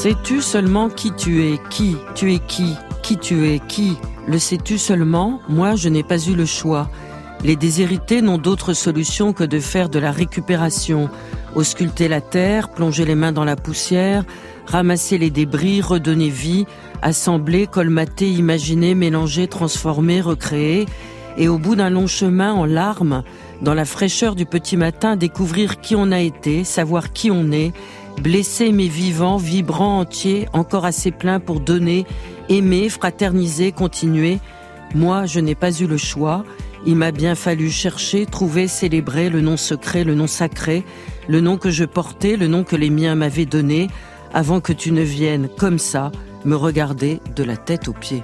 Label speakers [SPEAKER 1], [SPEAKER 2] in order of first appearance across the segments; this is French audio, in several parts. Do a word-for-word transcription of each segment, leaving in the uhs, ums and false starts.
[SPEAKER 1] Sais-tu seulement qui tu es? Qui? Tu es qui? Qui tu es? Qui? Le sais-tu seulement? Moi, je n'ai pas eu le choix. Les déshérités n'ont d'autre solution que de faire de la récupération, ausculter la terre, plonger les mains dans la poussière, ramasser les débris, redonner vie, assembler, colmater, imaginer, mélanger, transformer, recréer, et au bout d'un long chemin en larmes, dans la fraîcheur du petit matin, découvrir qui on a été, savoir qui on est, blessé mais vivant, vibrant, entier, encore assez plein pour donner, aimer, fraterniser, continuer. Moi, je n'ai pas eu le choix. Il m'a bien fallu chercher, trouver, célébrer le nom secret, le nom sacré, le nom que je portais, le nom que les miens m'avaient donné, avant que tu ne viennes, comme ça, me regarder de la tête aux pieds.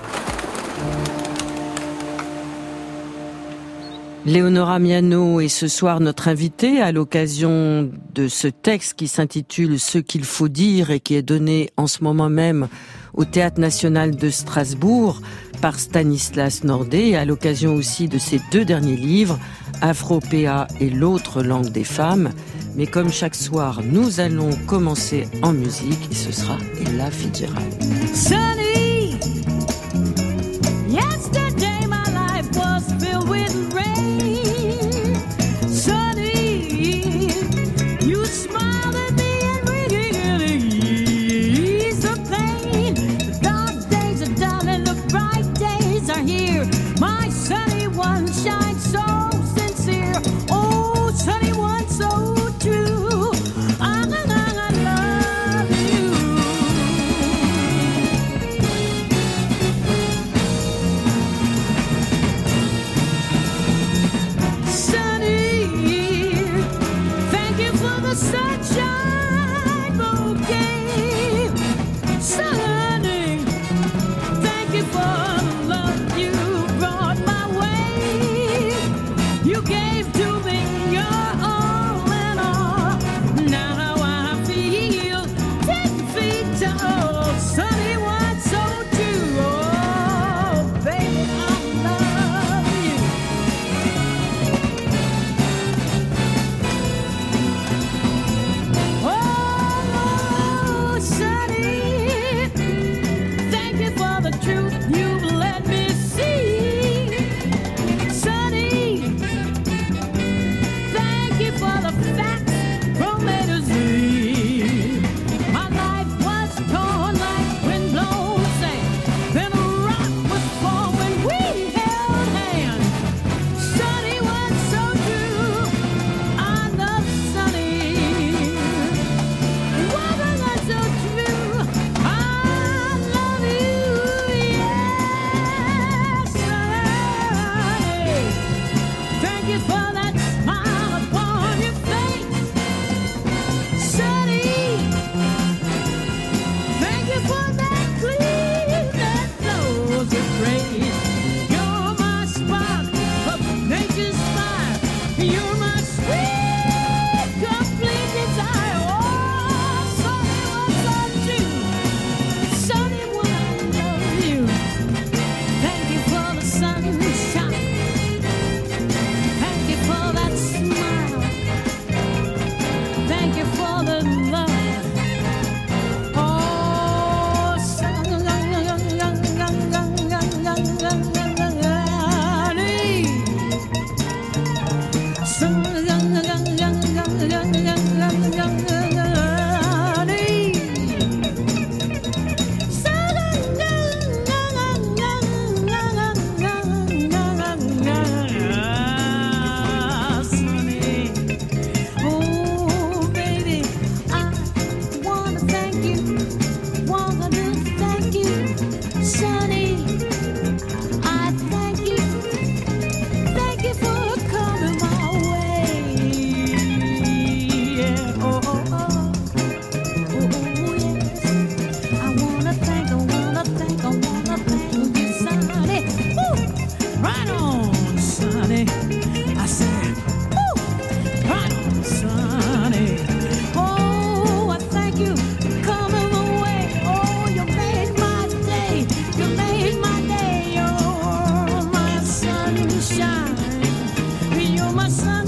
[SPEAKER 1] Léonora Miano est ce soir notre invitée à l'occasion de ce texte qui s'intitule « Ce qu'il faut dire » et qui est donné en ce moment même au Théâtre National de Strasbourg par Stanislas Nordet, et à l'occasion aussi de ses deux derniers livres, Afropéa et l'autre langue des femmes. Mais comme chaque soir, nous allons commencer en musique et ce sera Ella Fitzgerald.
[SPEAKER 2] Sunny, yesterday my life was filled with rain. Sunny, you smiled at me and really eased the pain. The dark days are done and the bright days are here. My sunny one shines so sincere. Oh, sunny one so true. I, I, I love you. Sunny, thank you for the sunshine bouquet. Sunny, thank you for the love you brought my way. You gave to me your all and all. Now I feel ten feet tall. Sunny one so true. Oh, baby, I love you. Oh, Sunny, thank you for the truth you've let me see. Sunny, thank you for the facts from A to Z. My life was torn like windblown sand. Then a rock was formed when we held hands. Sunny was so true. I love Sunny. Woman was so true. I love you. Yes, Sunny. Thank you for that smile upon your face. Sunny, thank you for that gleam that flows with grace. You're my spark of nature's fire. You're my sweet, complete desire. Oh, Sunny one so true. Sunny one, I love you. Thank you for the sunshine. Thank you for that smile. Thank you for the love. Oh, Sunny. Sunny. Oh, baby, I wanna thank you, wanna thank you, Sunny. I thank you, thank you for coming my way. Yeah, oh, oh, oh, oh, yes. I wanna thank, I wanna thank, I wanna thank you, Sunny. Woo! Right on, Sunny. I said, woo! Right on, Sunny. Oh, I thank you for coming away. Oh, you made my day. You made my day. You're my sunshine. You're my sun.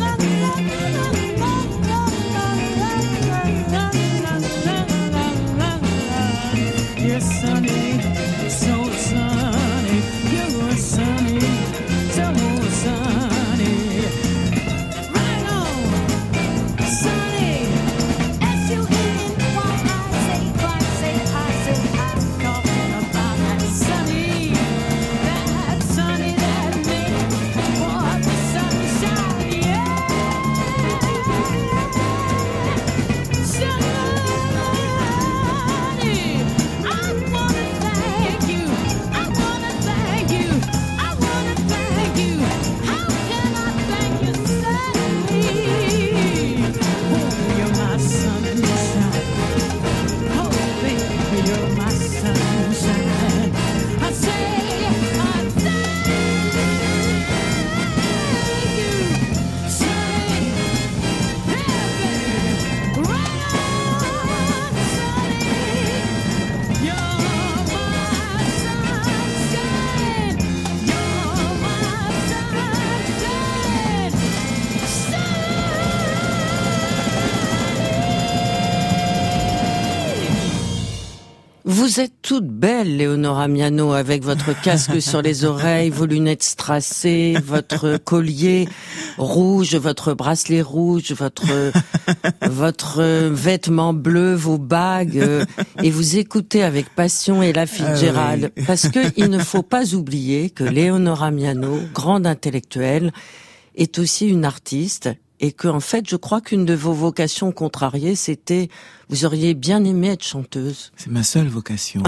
[SPEAKER 1] Vous êtes toute belle, Léonora Miano, avec votre casque sur les oreilles, vos lunettes strassées, votre collier rouge, votre bracelet rouge, votre votre vêtement bleu, vos bagues, euh, et vous écoutez avec passion Ella Fitzgerald,
[SPEAKER 3] ah oui.
[SPEAKER 1] parce que il ne faut pas oublier que Léonora Miano, grande intellectuelle, est aussi une artiste. Et que, en fait, je crois qu'une de vos vocations contrariées, c'était, vous auriez bien aimé être chanteuse.
[SPEAKER 3] C'est ma seule vocation.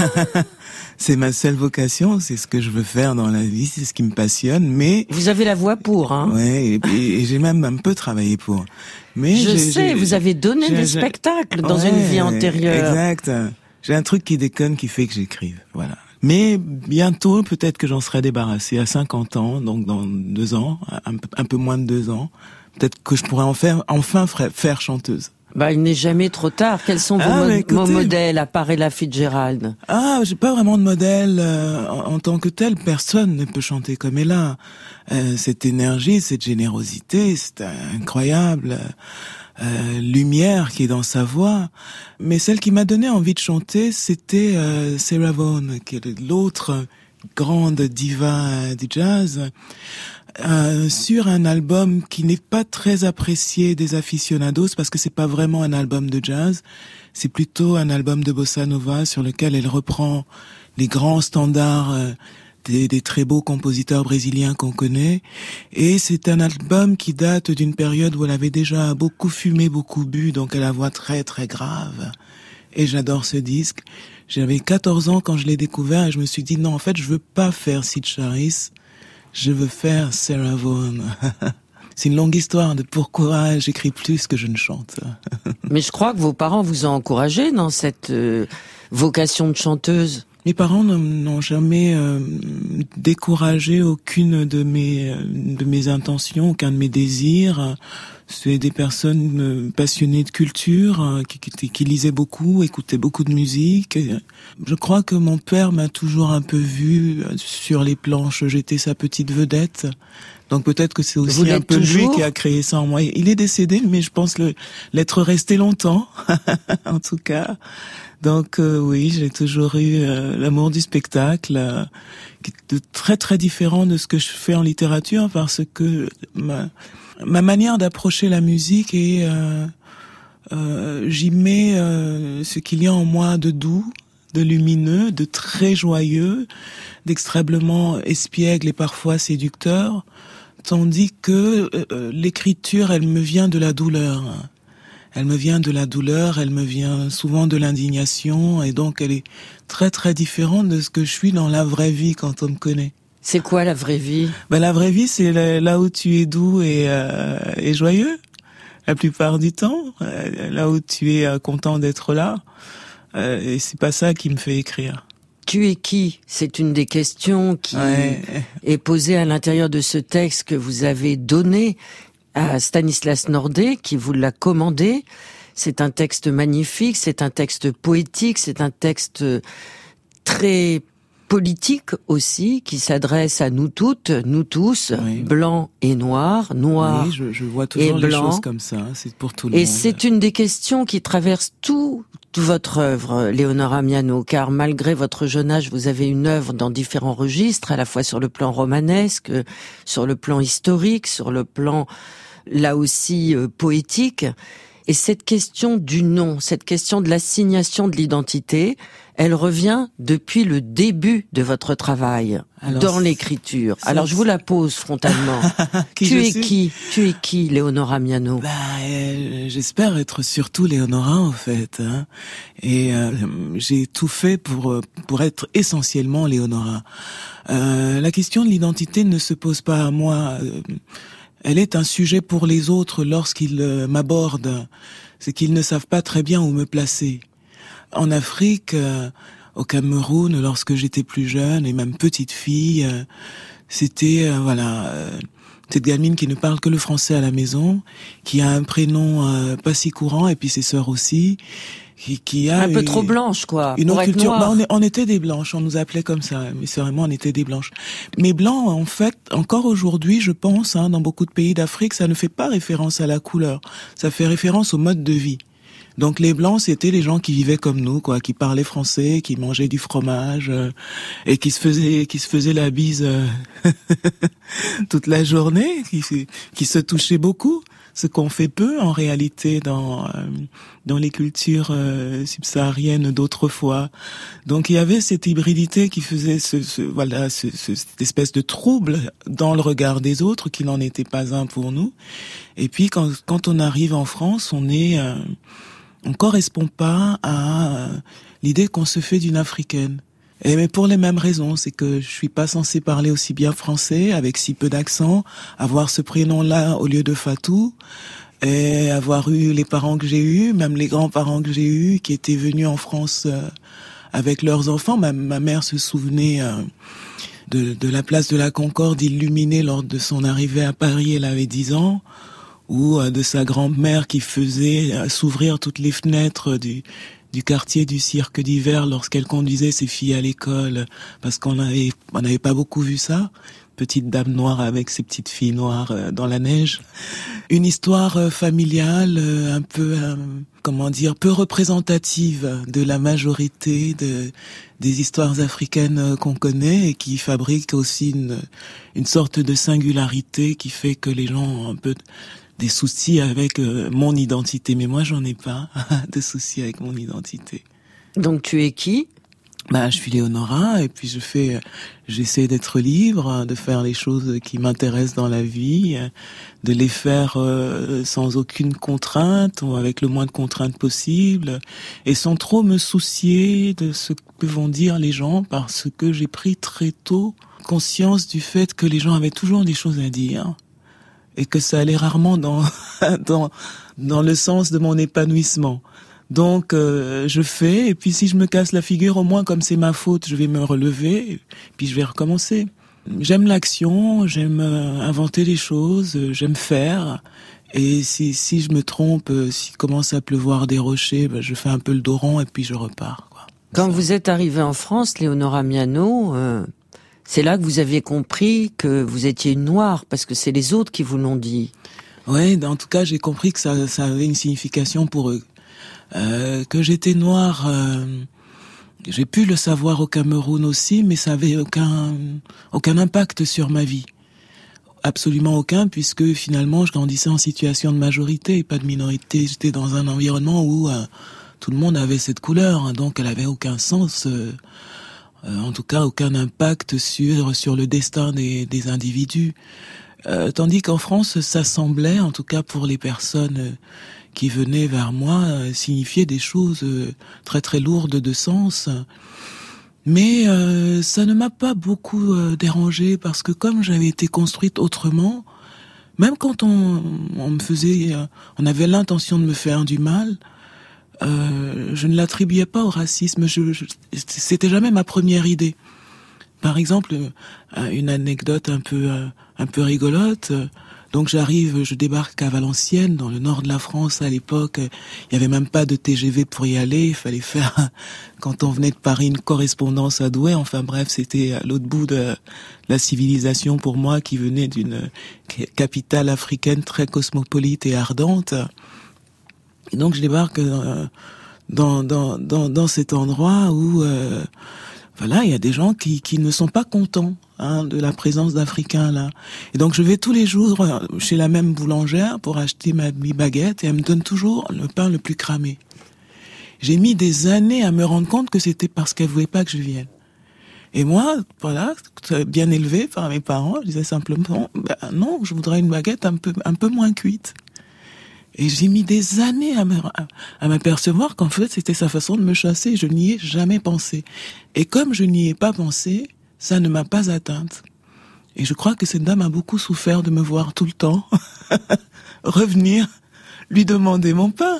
[SPEAKER 3] C'est ma seule vocation, c'est ce que je veux faire dans la vie, c'est ce qui me passionne, mais...
[SPEAKER 1] Vous avez la voix pour, hein.
[SPEAKER 3] Ouais, et, et, et j'ai même un peu travaillé pour. Mais
[SPEAKER 1] je
[SPEAKER 3] j'ai,
[SPEAKER 1] sais,
[SPEAKER 3] j'ai,
[SPEAKER 1] vous avez donné
[SPEAKER 3] j'ai,
[SPEAKER 1] des
[SPEAKER 3] j'ai,
[SPEAKER 1] spectacles dans
[SPEAKER 3] ouais,
[SPEAKER 1] une vie antérieure.
[SPEAKER 3] Exact. J'ai un truc qui déconne, qui fait que j'écrive, voilà. Mais bientôt, peut-être que j'en serai débarrassé à cinquante ans, donc dans deux ans, un, un peu moins de deux ans. Peut-être que je pourrais en faire, enfin faire chanteuse.
[SPEAKER 1] Bah, il n'est jamais trop tard. Quels sont vos,
[SPEAKER 3] ah,
[SPEAKER 1] mo-
[SPEAKER 3] écoutez,
[SPEAKER 1] vos modèles à part Ella Fitzgerald?
[SPEAKER 3] Ah, j'ai pas vraiment de modèle euh, en, en tant que tel. Personne ne peut chanter comme Ella. Euh, cette énergie, cette générosité, c'est incroyable. Euh, lumière qui est dans sa voix. Mais celle qui m'a donné envie de chanter, c'était euh, Sarah Vaughan, qui est l'autre grande diva du jazz. Euh, sur un album qui n'est pas très apprécié des aficionados parce que c'est pas vraiment un album de jazz, c'est plutôt un album de bossa nova sur lequel elle reprend les grands standards euh, des, des très beaux compositeurs brésiliens qu'on connaît, et c'est un album qui date d'une période où elle avait déjà beaucoup fumé, beaucoup bu, donc elle a la voix très très grave, et j'adore ce disque. J'avais quatorze ans quand je l'ai découvert et je me suis dit non, en fait je veux pas faire Syd Charisse, je veux faire Sarah Vaughan. C'est une longue histoire de pourquoi j'écris plus que je ne chante.
[SPEAKER 1] Mais je crois que vos parents vous ont encouragé dans cette euh, vocation de chanteuse.
[SPEAKER 3] Mes parents n'ont jamais euh, découragé aucune de mes de mes intentions, aucun de mes désirs. C'est des personnes passionnées de culture, qui, qui, qui lisaient beaucoup, écoutaient beaucoup de musique. Je crois que mon père m'a toujours un peu vu sur les planches. J'étais sa petite vedette. Donc peut-être que c'est aussi un peu
[SPEAKER 1] toujours
[SPEAKER 3] lui qui a créé ça en moi. Il est décédé, mais je pense le, l'être resté longtemps, en tout cas. Donc euh, oui, j'ai toujours eu euh, l'amour du spectacle, euh, qui est de très très différent de ce que je fais en littérature, parce que ma, ma manière d'approcher la musique est, euh, euh, j'y mets euh, ce qu'il y a en moi de doux, de lumineux, de très joyeux, d'extrêmement espiègle et parfois séducteur, tandis que euh, l'écriture, elle me vient de la douleur. Elle me vient de la douleur, elle me vient souvent de l'indignation, et donc elle est très très différente de ce que je suis dans la vraie vie quand on me connaît.
[SPEAKER 1] C'est quoi la vraie vie?
[SPEAKER 3] Ben la vraie vie, c'est là où tu es doux et, euh, et joyeux, la plupart du temps, là où tu es content d'être là, euh, et c'est pas ça qui me fait écrire.
[SPEAKER 1] Tu es qui? C'est une des questions qui ouais. est posée à l'intérieur de ce texte que vous avez donné à Stanislas Nordet, qui vous l'a commandé. C'est un texte magnifique, c'est un texte poétique, c'est un texte très politique aussi, qui s'adresse à nous toutes, nous tous, oui. blancs et noirs, noirs
[SPEAKER 3] oui, je, je vois toujours
[SPEAKER 1] et
[SPEAKER 3] les
[SPEAKER 1] blancs.
[SPEAKER 3] Choses comme ça, c'est pour tout le
[SPEAKER 1] et
[SPEAKER 3] monde.
[SPEAKER 1] Et c'est une des questions qui traverse tout, toute votre œuvre, Léonora Miano, car malgré votre jeune âge, vous avez une œuvre dans différents registres, à la fois sur le plan romanesque, sur le plan historique, sur le plan là aussi euh, poétique. Et cette question du nom, cette question de l'assignation de l'identité, elle revient depuis le début de votre travail alors, dans l'écriture. Alors je vous la pose frontalement. tu es suis qui Tu es qui, Léonora Miano?
[SPEAKER 3] Bah, euh, j'espère être surtout Léonora en fait. Hein. Et euh, j'ai tout fait pour pour être essentiellement Léonora. Euh, la question de l'identité ne se pose pas à moi. Euh, Elle est un sujet pour les autres lorsqu'ils euh, m'abordent. C'est qu'ils ne savent pas très bien où me placer. En Afrique, euh, au Cameroun, lorsque j'étais plus jeune, et même petite fille, euh, c'était, euh, voilà, euh, cette gamine qui ne parle que le français à la maison, qui a un prénom euh, pas si courant, et puis ses sœurs aussi, qui, qui a...
[SPEAKER 1] Un peu
[SPEAKER 3] une,
[SPEAKER 1] trop blanche, quoi,
[SPEAKER 3] une
[SPEAKER 1] pour
[SPEAKER 3] autre
[SPEAKER 1] être
[SPEAKER 3] culture.
[SPEAKER 1] noire.
[SPEAKER 3] Bah, on, est, on était des blanches, on nous appelait comme ça, mais c'est vraiment, on était des blanches. Mais blanc, en fait, encore aujourd'hui, je pense, hein, dans beaucoup de pays d'Afrique, ça ne fait pas référence à la couleur, ça fait référence au mode de vie. Donc les blancs, c'était les gens qui vivaient comme nous, quoi, qui parlaient français, qui mangeaient du fromage euh, et qui se faisaient, qui se faisaient la bise euh, toute la journée, qui, qui se touchaient beaucoup. Ce qu'on fait peu en réalité dans euh, dans les cultures euh, subsahariennes d'autrefois. Donc il y avait cette hybridité qui faisait ce, ce voilà ce, ce, cette espèce de trouble dans le regard des autres qui n'en était pas un pour nous. Et puis quand quand on arrive en France, on est euh, on correspond pas à euh, l'idée qu'on se fait d'une africaine. Et mais pour les mêmes raisons, c'est que je suis pas censée parler aussi bien français, avec si peu d'accent, avoir ce prénom-là au lieu de Fatou, et avoir eu les parents que j'ai eus, même les grands-parents que j'ai eus, qui étaient venus en France euh, avec leurs enfants. Ma, ma mère se souvenait euh, de, de la place de la Concorde illuminée lors de son arrivée à Paris, elle avait dix ans, ou euh, de sa grand-mère qui faisait euh, s'ouvrir toutes les fenêtres du du quartier du cirque d'hiver lorsqu'elle conduisait ses filles à l'école, parce qu'on avait, on n'avait pas beaucoup vu ça. Petite dame noire avec ses petites filles noires euh, dans la neige. Une histoire euh, familiale euh, un peu, euh, comment dire, peu représentative de la majorité de, des histoires africaines euh, qu'on connaît et qui fabrique aussi une, une sorte de singularité qui fait que les gens ont un peu des soucis avec euh, mon identité, mais moi j'en ai pas de soucis avec mon identité.
[SPEAKER 1] Donc tu es qui ?
[SPEAKER 3] Bah, je suis Léonora et puis je fais, j'essaie d'être libre, de faire les choses qui m'intéressent dans la vie, de les faire euh, sans aucune contrainte ou avec le moins de contraintes possible et sans trop me soucier de ce que vont dire les gens parce que j'ai pris très tôt conscience du fait que les gens avaient toujours des choses à dire. Et que ça allait rarement dans dans dans le sens de mon épanouissement. Donc euh, je fais et puis si je me casse la figure, au moins comme c'est ma faute, je vais me relever et puis je vais recommencer. J'aime l'action, j'aime euh, inventer des choses, euh, j'aime faire. Et si si je me trompe, euh, s'il commence à pleuvoir des rochers, ben, je fais un peu le dos rond et puis je repars, quoi.
[SPEAKER 1] Quand
[SPEAKER 3] Ça.
[SPEAKER 1] vous êtes arrivée en France, Léonora Miano, euh, c'est là que vous aviez compris que vous étiez une noire, parce que c'est les autres qui vous l'ont dit.
[SPEAKER 3] Ouais, en tout cas, j'ai compris que ça, ça avait une signification pour eux. Euh, que j'étais noire, euh, j'ai pu le savoir au Cameroun aussi, mais ça avait aucun, aucun impact sur ma vie. Absolument aucun, puisque finalement, je grandissais en situation de majorité et pas de minorité. J'étais dans un environnement où euh, tout le monde avait cette couleur, hein, donc elle avait aucun sens. Euh, Euh, en tout cas aucun impact sur sur le destin des, des individus. Euh, tandis qu'en France, ça semblait, en tout cas pour les personnes qui venaient vers moi, euh, signifier des choses euh, très très lourdes de sens. Mais euh, ça ne m'a pas beaucoup euh, dérangée parce que comme j'avais été construite autrement, même quand on, on me faisait, euh, on avait l'intention de me faire du mal, Euh, je ne l'attribuais pas au racisme. Je, je, c'était jamais ma première idée. Par exemple, euh, une anecdote un peu euh, un peu rigolote. Euh, donc j'arrive, je débarque à Valenciennes, dans le nord de la France à l'époque. Il euh, y avait même pas de T G V pour y aller. Il fallait faire, quand on venait de Paris, une correspondance à Douai. Enfin bref, c'était à l'autre bout de la civilisation pour moi, qui venait d'une capitale africaine très cosmopolite et ardente. Et donc je débarque euh, dans, dans dans dans cet endroit où euh, voilà, il y a des gens qui qui ne sont pas contents hein, de la présence d'Africains là. Et donc je vais tous les jours chez la même boulangère pour acheter ma baguette et elle me donne toujours le pain le plus cramé. J'ai mis des années à me rendre compte que c'était parce qu'elle voulait pas que je vienne. Et moi, voilà, bien élevé par mes parents, je disais simplement ben non, je voudrais une baguette un peu un peu moins cuite. Et j'ai mis des années à, me, à m'apercevoir qu'en fait, c'était sa façon de me chasser. Je n'y ai jamais pensé. Et comme je n'y ai pas pensé, ça ne m'a pas atteinte. Et je crois que cette dame a beaucoup souffert de me voir tout le temps revenir, lui demander mon pain.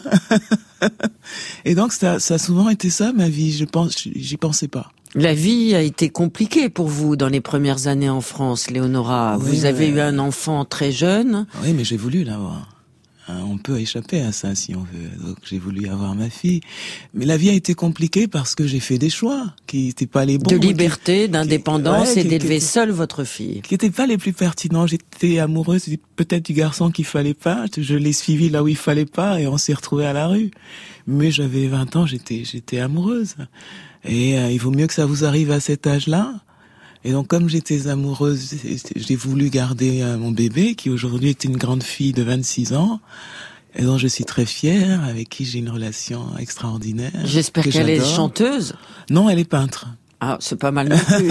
[SPEAKER 3] Et donc, ça, ça a souvent été ça, ma vie. Je pense, j'y pensais pas.
[SPEAKER 1] La vie a été compliquée pour vous dans les premières années en France, Léonora.
[SPEAKER 3] Oui,
[SPEAKER 1] vous avez
[SPEAKER 3] mais...
[SPEAKER 1] eu un enfant très jeune.
[SPEAKER 3] Oui, mais j'ai voulu l'avoir. On on peut échapper à ça si on veut. Donc j'ai voulu avoir ma fille. Mais la vie a été compliquée parce que j'ai fait des choix qui n'étaient pas les bons.
[SPEAKER 1] De liberté, qui, d'indépendance
[SPEAKER 3] qui, ouais,
[SPEAKER 1] et d'élever
[SPEAKER 3] qui,
[SPEAKER 1] seule votre fille.
[SPEAKER 3] Qui n'étaient pas les plus pertinents. J'étais amoureuse peut-être du garçon qu'il fallait pas. Je l'ai suivi là où il fallait pas et on s'est retrouvés à la rue. Mais j'avais vingt ans, j'étais, j'étais amoureuse. Et euh, il vaut mieux que ça vous arrive à cet âge-là. Et donc, comme j'étais amoureuse, j'ai voulu garder mon bébé, qui aujourd'hui est une grande fille de vingt-six ans, et dont je suis très fière, avec qui j'ai une relation extraordinaire.
[SPEAKER 1] J'espère qu'elle est chanteuse.
[SPEAKER 3] Non, elle est peintre.
[SPEAKER 1] Ah, c'est pas mal non plus.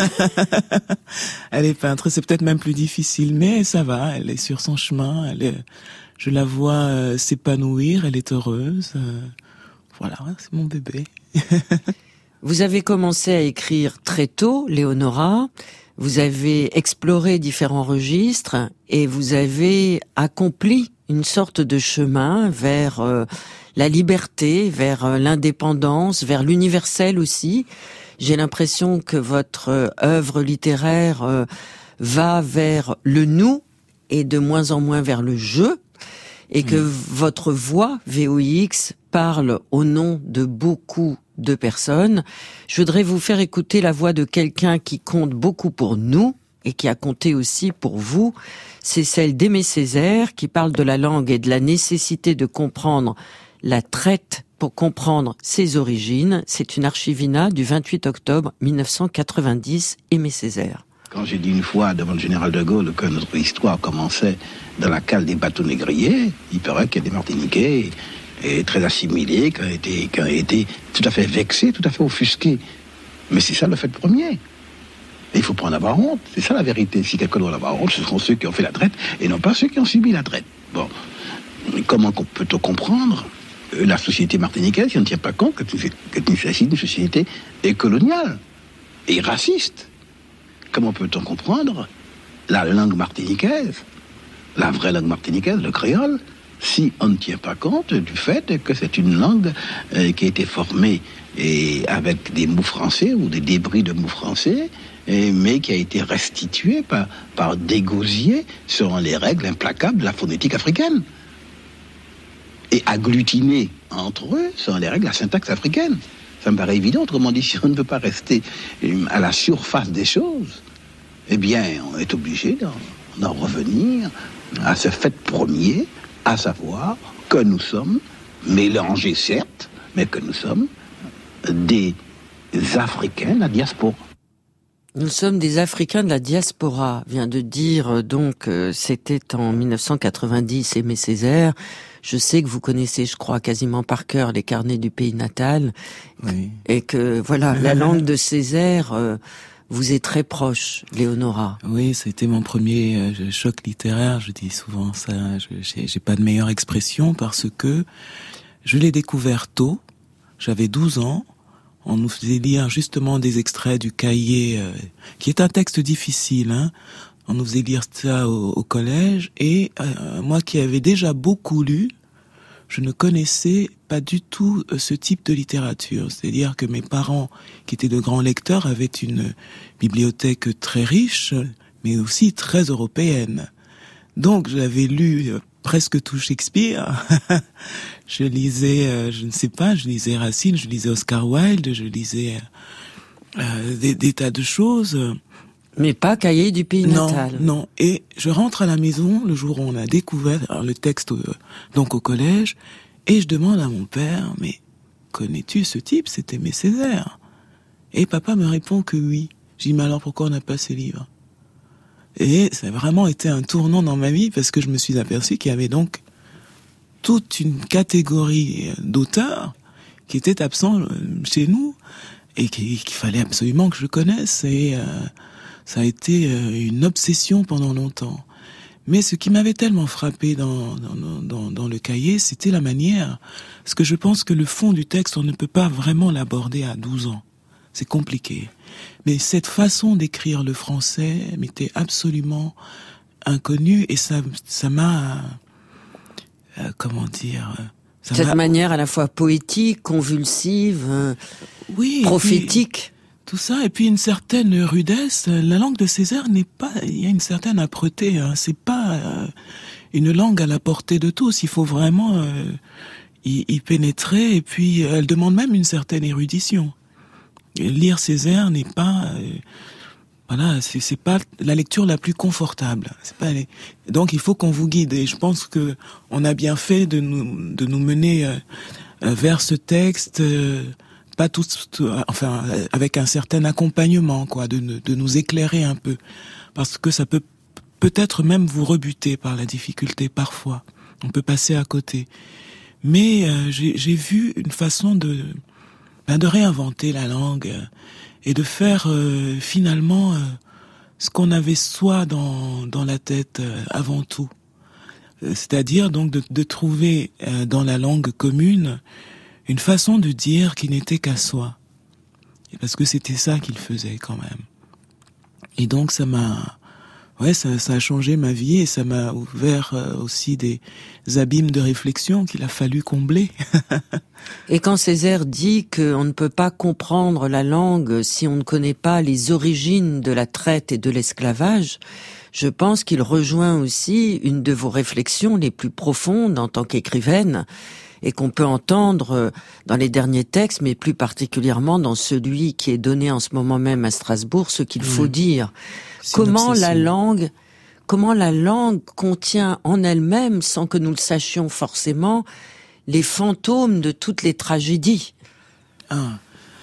[SPEAKER 3] Elle est peintre, c'est peut-être même plus difficile, mais ça va, elle est sur son chemin, elle est, je la vois euh, s'épanouir, elle est heureuse. Euh, voilà, c'est mon bébé.
[SPEAKER 1] Vous avez commencé à écrire très tôt, Léonora. Vous avez exploré différents registres et vous avez accompli une sorte de chemin vers euh, la liberté, vers euh, l'indépendance, vers l'universel aussi. J'ai l'impression que votre euh, œuvre littéraire euh, va vers le nous et de moins en moins vers le je, et que mmh. votre voix, V O X, parle au nom de beaucoup de personnes. Je voudrais vous faire écouter la voix de quelqu'un qui compte beaucoup pour nous et qui a compté aussi pour vous. C'est celle d'Aimé Césaire, qui parle de la langue et de la nécessité de comprendre la traite pour comprendre ses origines. C'est une archivina du vingt-huit octobre mille neuf cent quatre-vingt-dix, Aimé Césaire.
[SPEAKER 4] Quand j'ai dit une fois devant le général de Gaulle que notre histoire commençait dans la cale des bateaux négriers, il paraît qu'il y a des Martiniquais et très assimilés, qui ont été, qui ont été tout à fait vexés, tout à fait offusqués. Mais c'est ça le fait premier. Et il faut pas en avoir honte. C'est ça la vérité. Si quelqu'un doit en avoir honte, ce seront ceux qui ont fait la traite et non pas ceux qui ont subi la traite. Bon. Comment peut-on comprendre la société martiniquaise si on ne tient pas compte qu'il s'agit d'une société coloniale et raciste? Comment peut-on comprendre la langue martiniquaise, la vraie langue martiniquaise, le créole, si on ne tient pas compte du fait que c'est une langue euh, qui a été formée et avec des mots français ou des débris de mots français, et, mais qui a été restituée par, par des gosiers selon les règles implacables de la phonétique africaine et agglutinée entre eux selon les règles de la syntaxe africaine. Ça me paraît évident. Autrement dit, si on ne veut pas rester à la surface des choses, eh bien, on est obligé d'en, d'en revenir à ce fait premier, à savoir que nous sommes mélangés, certes, mais que nous sommes des Africains de la diaspora.
[SPEAKER 1] Nous sommes des Africains de la diaspora, vient de dire, donc, euh, c'était en mille neuf cent quatre-vingt-dix, Aimé Césaire. Je sais que vous connaissez, je crois, quasiment par cœur les carnets du pays natal. Oui. Et que, voilà, la langue de Césaire euh, vous est très proche, Léonora.
[SPEAKER 3] Oui, c'était mon premier euh, choc littéraire, je dis souvent ça, je, j'ai, j'ai pas de meilleure expression, parce que je l'ai découvert tôt, j'avais douze ans, on nous faisait lire justement des extraits du cahier, euh, qui est un texte difficile, hein. On nous faisait lire ça au, au collège, et euh, moi qui avais déjà beaucoup lu, je ne connaissais pas du tout euh, ce type de littérature. C'est-à-dire que mes parents, qui étaient de grands lecteurs, avaient une bibliothèque très riche, mais aussi très européenne. Donc j'avais lu euh, presque tout Shakespeare. Je lisais, euh, je ne sais pas, je lisais Racine, je lisais Oscar Wilde, je lisais euh, des, des tas de choses.
[SPEAKER 1] Mais pas Cahiers du pays
[SPEAKER 3] non,
[SPEAKER 1] natal.
[SPEAKER 3] Non, et je rentre à la maison le jour où on a découvert alors, le texte euh, donc au collège, et je demande à mon père, mais connais-tu ce type? C'était Aimé Césaire. Et papa me répond que oui. Je dis, mais alors pourquoi on n'a pas ces livres? Et ça a vraiment été un tournant dans ma vie, parce que je me suis aperçu qu'il y avait donc toute une catégorie d'auteurs qui étaient absents chez nous, et qu'il fallait absolument que je connaisse, et euh, ça a été une obsession pendant longtemps. Mais ce qui m'avait tellement frappé dans, dans, dans, dans le cahier, c'était la manière, parce que je pense que le fond du texte, on ne peut pas vraiment l'aborder à douze ans. C'est compliqué. Mais cette façon d'écrire le français m'était absolument inconnue, et ça, ça m'a, euh, comment dire, ça
[SPEAKER 1] cette
[SPEAKER 3] m'a...
[SPEAKER 1] manière à la fois poétique, convulsive, euh,
[SPEAKER 3] oui,
[SPEAKER 1] prophétique.
[SPEAKER 3] tout ça, et puis une certaine rudesse. La langue de Césaire n'est pas, il y a une certaine âpreté, hein. C'est pas euh, une langue à la portée de tous. Il faut vraiment euh, y, y pénétrer, et puis elle demande même une certaine érudition. Lire Césaire n'est pas, euh, voilà, c'est, c'est pas la lecture la plus confortable. C'est pas les... Donc il faut qu'on vous guide, et je pense que on a bien fait de nous de nous mener euh, vers ce texte. Euh, pas tout, tout, enfin, avec un certain accompagnement, quoi, de, de nous éclairer un peu, parce que ça peut peut-être même vous rebuter par la difficulté parfois. On peut passer à côté. Mais euh, j'ai, j'ai vu une façon de, ben, de réinventer la langue euh, et de faire euh, finalement euh, ce qu'on avait soi dans dans la tête euh, avant tout. Euh, c'est-à-dire donc de, de trouver euh, dans la langue commune une façon de dire qui n'était qu'à soi. Et parce que c'était ça qu'il faisait quand même. Et donc ça m'a, ouais, ça, ça a changé ma vie, et ça m'a ouvert euh, aussi des abîmes de réflexion qu'il a fallu combler.
[SPEAKER 1] Et quand Césaire dit qu'on ne peut pas comprendre la langue si on ne connaît pas les origines de la traite et de l'esclavage, je pense qu'il rejoint aussi une de vos réflexions les plus profondes en tant qu'écrivaine, et qu'on peut entendre dans les derniers textes, mais plus particulièrement dans celui qui est donné en ce moment même à Strasbourg, ce qu'il faut mmh. dire. C'est comment la langue, comment la langue contient en elle-même, sans que nous le sachions forcément, les fantômes de toutes les tragédies.
[SPEAKER 3] Ah,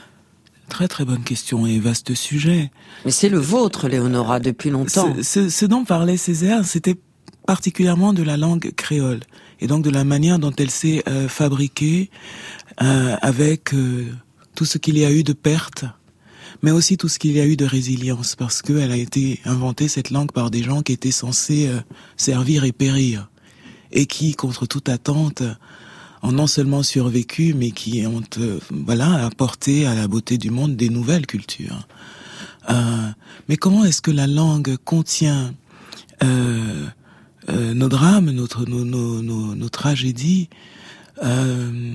[SPEAKER 3] très très bonne question et vaste sujet.
[SPEAKER 1] Mais c'est le vôtre, Léonora, depuis longtemps.
[SPEAKER 3] Ce, ce, ce dont parlait Césaire, c'était particulièrement de la langue créole, et donc de la manière dont elle s'est euh, fabriquée euh, avec euh, tout ce qu'il y a eu de pertes, mais aussi tout ce qu'il y a eu de résilience, parce qu'elle a été inventée, cette langue, par des gens qui étaient censés euh, servir et périr, et qui, contre toute attente, ont non seulement survécu, mais qui ont euh, voilà, apporté à la beauté du monde des nouvelles cultures. Euh, mais comment est-ce que la langue contient euh, Euh, nos drames, notre, nos, nos, nos, nos tragédies, euh,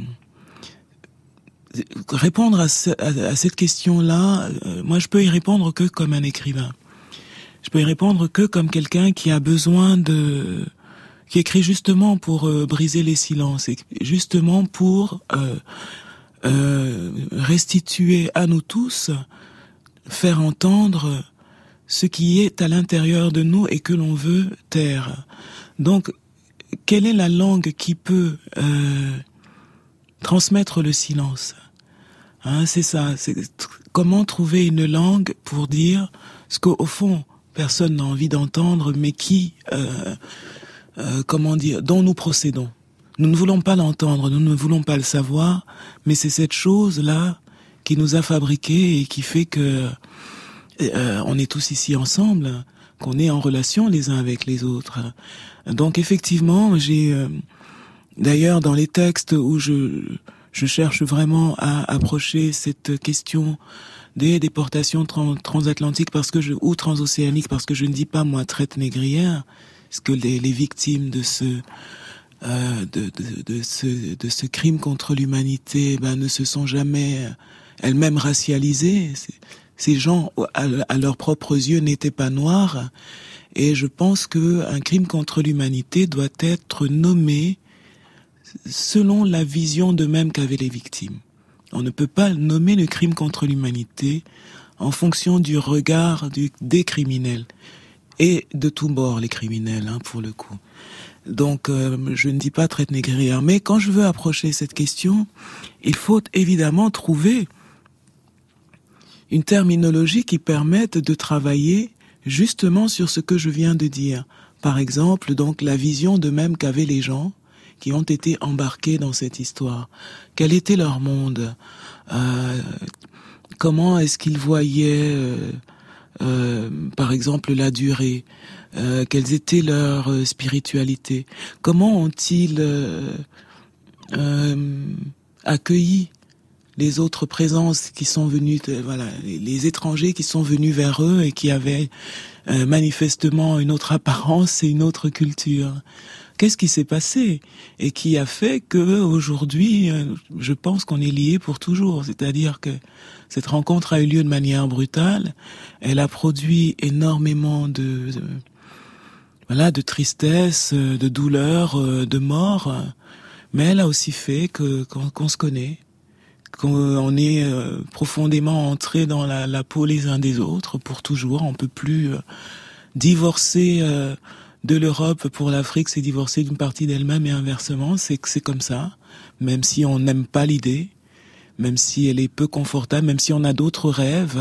[SPEAKER 3] répondre à, ce, à, à cette question-là, euh, moi je peux y répondre que comme un écrivain. Je peux y répondre que comme quelqu'un qui a besoin de, qui écrit justement pour euh, briser les silences, et justement pour euh, euh, restituer à nous tous, faire entendre ce qui est à l'intérieur de nous et que l'on veut taire. Donc, quelle est la langue qui peut euh, transmettre le silence ? Hein, c'est ça. C'est t- comment trouver une langue pour dire ce qu'au fond personne n'a envie d'entendre, mais qui, euh, euh, comment dire, dont nous procédons. Nous ne voulons pas l'entendre, nous ne voulons pas le savoir, mais c'est cette chose-là qui nous a fabriqués et qui fait que Euh, on est tous ici ensemble, qu'on est en relation les uns avec les autres. Donc effectivement, j'ai euh, d'ailleurs dans les textes où je je cherche vraiment à approcher cette question des déportations trans- transatlantiques parce que je ou transocéaniques parce que je ne dis pas moi traite négrière, parce que les, les victimes de ce euh, de, de de ce de ce crime contre l'humanité ben ne se sont jamais elles-mêmes racialisées. C'est, Ces gens, à leurs propres yeux, n'étaient pas noirs, et je pense que un crime contre l'humanité doit être nommé selon la vision d'eux-mêmes qu'avaient les victimes. On ne peut pas nommer le crime contre l'humanité en fonction du regard du, des criminels, et de tous bords les criminels, hein, pour le coup. Donc, euh, je ne dis pas traite négrière, mais quand je veux approcher cette question, il faut évidemment trouver une terminologie qui permette de travailler justement sur ce que je viens de dire. Par exemple, donc, la vision de même qu'avaient les gens qui ont été embarqués dans cette histoire. Quel était leur monde ? euh, Comment est-ce qu'ils voyaient, euh, euh, par exemple, la durée ? euh, Quelles étaient leurs euh, spiritualités ? Comment ont-ils euh, euh, accueilli les autres présences qui sont venues, de, voilà, les, les étrangers qui sont venus vers eux et qui avaient euh, manifestement une autre apparence et une autre culture. qu'est-ce qui s'est passé et qui a fait que aujourd'hui, je pense qu'on est liés pour toujours. C'est-à-dire que cette rencontre a eu lieu de manière brutale. Elle a produit énormément de, de voilà, de tristesse, de douleur, de mort. Mais elle a aussi fait que qu'on, qu'on se connaît, qu'on est profondément entrés dans la, la peau les uns des autres pour toujours. On peut plus divorcer euh, de l'Europe pour l'Afrique, c'est divorcer d'une partie d'elle-même et inversement. C'est que c'est comme ça, même si on n'aime pas l'idée, même si elle est peu confortable, même si on a d'autres rêves.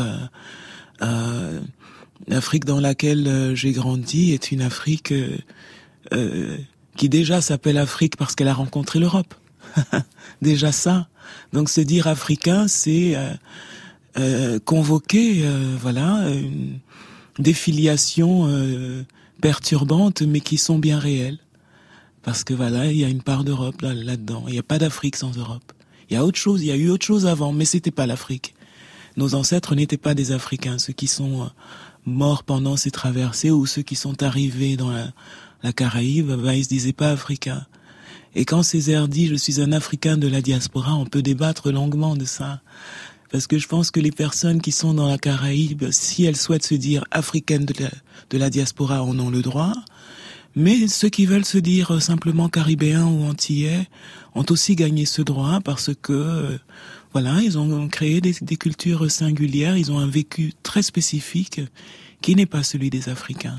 [SPEAKER 3] Euh, L'Afrique dans laquelle euh, j'ai grandi est une Afrique euh, euh, qui déjà s'appelle Afrique parce qu'elle a rencontré l'Europe. Déjà ça. Donc se dire africain, c'est euh, euh, convoquer, euh, voilà, une, des filiations euh, perturbantes, mais qui sont bien réelles. Parce que voilà, il y a une part d'Europe là, là-dedans. Il n'y a pas d'Afrique sans Europe. Il y a autre chose, il y a eu autre chose avant, mais c'était pas l'Afrique. Nos ancêtres n'étaient pas des Africains. Ceux qui sont euh, morts pendant ces traversées ou ceux qui sont arrivés dans la, la Caraïbe, ben, ils se disaient pas africains. Et quand Césaire dit « je suis un Africain de la diaspora », on peut débattre longuement de ça. Parce que je pense que les personnes qui sont dans la Caraïbe, si elles souhaitent se dire africaines de la, de la diaspora, en ont le droit. Mais ceux qui veulent se dire simplement caribéens ou antillais ont aussi gagné ce droit parce que, euh, voilà, ils ont créé des, des cultures singulières, ils ont un vécu très spécifique qui n'est pas celui des Africains.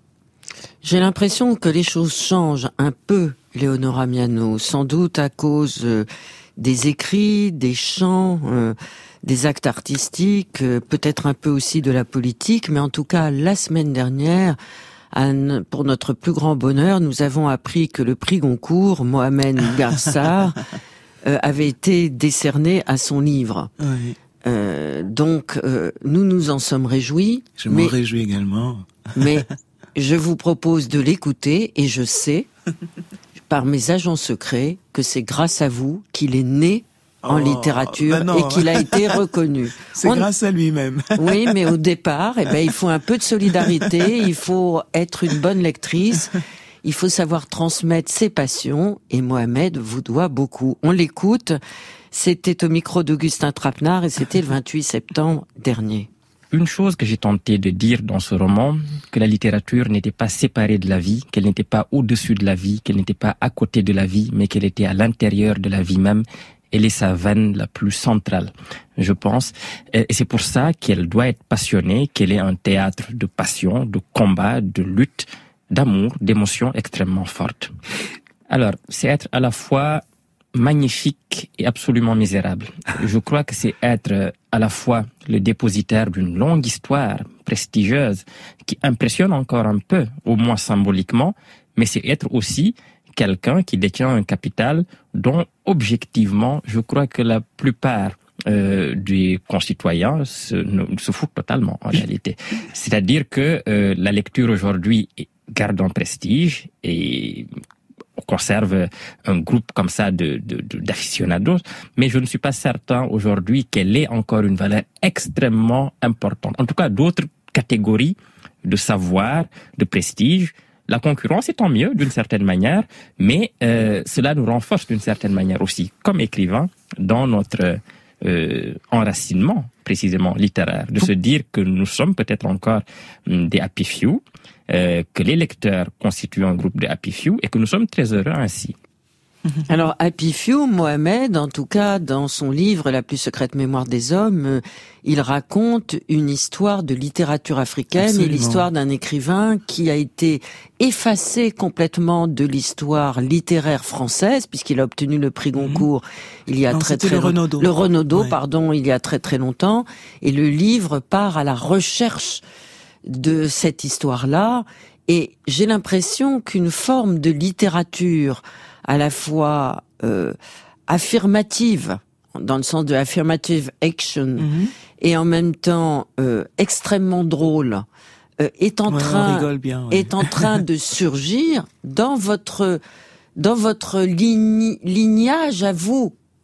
[SPEAKER 1] J'ai l'impression que les choses changent un peu, Léonora Miano, sans doute à cause euh, des écrits, des chants, euh, des actes artistiques, euh, peut-être un peu aussi de la politique, mais en tout cas, la semaine dernière, à, pour notre plus grand bonheur, nous avons appris que le prix Goncourt, Mohamed Garsar, euh, avait été décerné à son livre.
[SPEAKER 3] Oui.
[SPEAKER 1] Euh, donc, euh, nous nous en sommes réjouis.
[SPEAKER 3] Je m'en
[SPEAKER 1] mais,
[SPEAKER 3] réjouis également.
[SPEAKER 1] Mais je vous propose de l'écouter et je sais, par mes agents secrets, que c'est grâce à vous qu'il est né en
[SPEAKER 3] oh,
[SPEAKER 1] littérature
[SPEAKER 3] ben
[SPEAKER 1] et qu'il a été reconnu.
[SPEAKER 3] C'est
[SPEAKER 1] On...
[SPEAKER 3] grâce à lui-même.
[SPEAKER 1] Oui, mais au départ, eh ben, il faut un peu de solidarité, il faut être une bonne lectrice, il faut savoir transmettre ses passions et Mohamed vous doit beaucoup. On l'écoute, c'était au micro d'Augustin Trapenard et c'était le vingt-huit septembre dernier.
[SPEAKER 5] Une chose que j'ai tenté de dire dans ce roman, que la littérature n'était pas séparée de la vie, qu'elle n'était pas au-dessus de la vie, qu'elle n'était pas à côté de la vie, mais qu'elle était à l'intérieur de la vie même. Elle est sa veine la plus centrale, je pense. Et c'est pour ça qu'elle doit être passionnée, qu'elle est un théâtre de passion, de combat, de lutte, d'amour, d'émotions extrêmement fortes. Alors, c'est être à la fois magnifique et absolument misérable. Je crois que c'est être à la fois le dépositaire d'une longue histoire prestigieuse qui impressionne encore un peu, au moins symboliquement, mais c'est être aussi quelqu'un qui détient un capital dont, objectivement, je crois que la plupart euh, des concitoyens se, se foutent totalement, en réalité. C'est-à-dire que euh, la lecture aujourd'hui garde un prestige et on conserve un groupe comme ça de, de, de, d'aficionados, mais je ne suis pas certain aujourd'hui qu'elle ait encore une valeur extrêmement importante. En tout cas, d'autres catégories de savoir, de prestige. La concurrence est tant mieux d'une certaine manière, mais euh, cela nous renforce d'une certaine manière aussi, comme écrivain, dans notre euh, enracinement précisément littéraire, de se dire que nous sommes peut-être encore hum, des happy few, euh, que les lecteurs constituent un groupe de happy few et que nous sommes très heureux ainsi.
[SPEAKER 1] Alors, Happy Few, Mohamed, en tout cas, dans son livre « La plus secrète mémoire des hommes », euh, il raconte une histoire de littérature africaine. Absolument. Et l'histoire d'un écrivain qui a été effacé complètement de l'histoire littéraire française, puisqu'il a obtenu le prix Goncourt mmh. il y a non, très très longtemps. Le Renaudot. Le Renaudot, ouais. pardon, il y a très très longtemps. Et le livre part à la recherche de cette histoire-là. Et j'ai l'impression qu'une forme de littérature à la fois euh, affirmative, dans le sens de affirmative action, mm-hmm. et en même temps euh, extrêmement drôle, euh, est en
[SPEAKER 3] ouais,
[SPEAKER 1] train
[SPEAKER 3] bien, ouais.
[SPEAKER 1] est en train de surgir dans votre dans votre ligne, lignage à vous,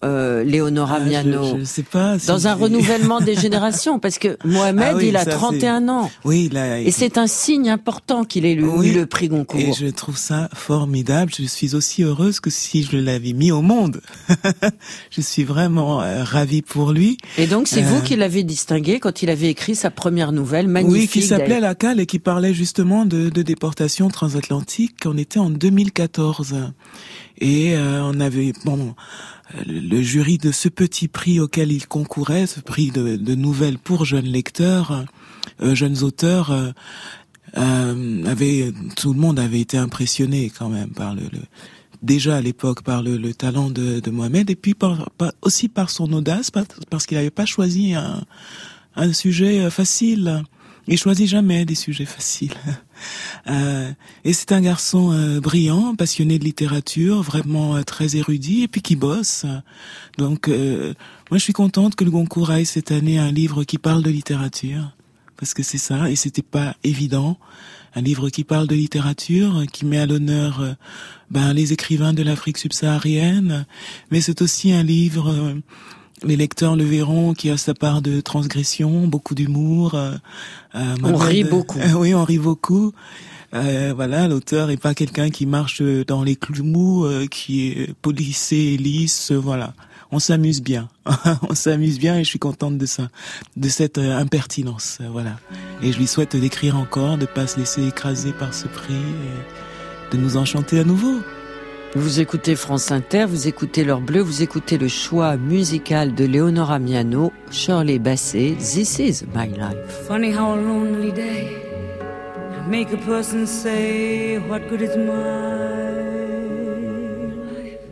[SPEAKER 1] euh, Léonora
[SPEAKER 3] Ah,
[SPEAKER 1] Miano?
[SPEAKER 3] je, je sais pas. Si
[SPEAKER 1] Dans un
[SPEAKER 3] c'est-
[SPEAKER 1] renouvellement des générations, parce que Mohamed,
[SPEAKER 3] Ah oui,
[SPEAKER 1] il a
[SPEAKER 3] ça,
[SPEAKER 1] trente et un ans.
[SPEAKER 3] Oui, là.
[SPEAKER 1] Et c'est un signe important qu'il ait eu
[SPEAKER 3] Oui,
[SPEAKER 1] le prix Goncourt.
[SPEAKER 3] Et je trouve ça formidable. Je suis aussi heureuse que si je l'avais mis au monde. Je suis vraiment euh, ravie pour lui.
[SPEAKER 1] Et donc, c'est
[SPEAKER 3] Euh,
[SPEAKER 1] vous qui l'avez distingué quand il avait écrit sa première nouvelle, magnifique.
[SPEAKER 3] Oui, qui s'appelait
[SPEAKER 1] d'ailleurs.
[SPEAKER 3] La Cale et qui parlait justement de, de déportation transatlantique. On était en deux mille quatorze. Et euh, on avait... bon. Le, le jury de ce petit prix auquel il concourait, ce prix de, de nouvelles pour jeunes lecteurs, euh, jeunes auteurs, euh, euh, avait tout le monde avait été impressionné quand même par le, le déjà à l'époque par le, le talent de, de Mohamed et puis par, par, aussi par son audace parce, parce qu'il n'avait pas choisi un, un sujet facile. Il choisit jamais des sujets faciles. Euh, et c'est un garçon euh, brillant, passionné de littérature, vraiment euh, très érudit, et puis qui bosse. Donc, euh, moi, je suis contente que le Goncourt aille cette année un livre qui parle de littérature, parce que c'est ça, et c'était pas évident. Un livre qui parle de littérature, qui met à l'honneur euh, ben, les écrivains de l'Afrique subsaharienne, mais c'est aussi un livre... Euh, les lecteurs le verront, qui a sa part de transgression, beaucoup d'humour. Euh, euh,
[SPEAKER 1] On rit beaucoup.
[SPEAKER 3] Euh, oui, on rit beaucoup. Euh, voilà, l'auteur est pas quelqu'un qui marche dans les clous mous, euh, qui est policé, lisse. Euh, voilà, on s'amuse bien. On s'amuse bien et je suis contente de ça, de cette euh, impertinence. Euh, voilà. Et je lui souhaite d'écrire encore, de pas se laisser écraser par ce prix, et de nous enchanter à nouveau.
[SPEAKER 1] Vous écoutez France Inter, vous écoutez L'Heure Bleue, vous écoutez le choix musical de Léonora Miano, Shirley Bassey, This Is My Life.
[SPEAKER 2] Funny how a lonely day can make a person say, what good is my life?